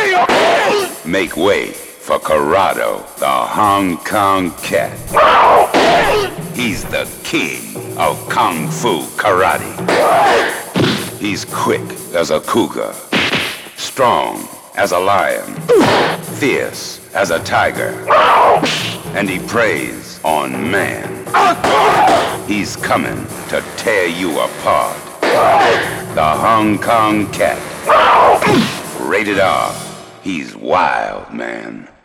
Make way for Corrado, the Hong Kong Cat. He's the king of Kung Fu Karate. He's quick as a cougar, strong as a lion, fierce as a tiger, and he preys on man. He's coming to tear you apart. The Hong Kong Cat. Rated R. He's wild, man.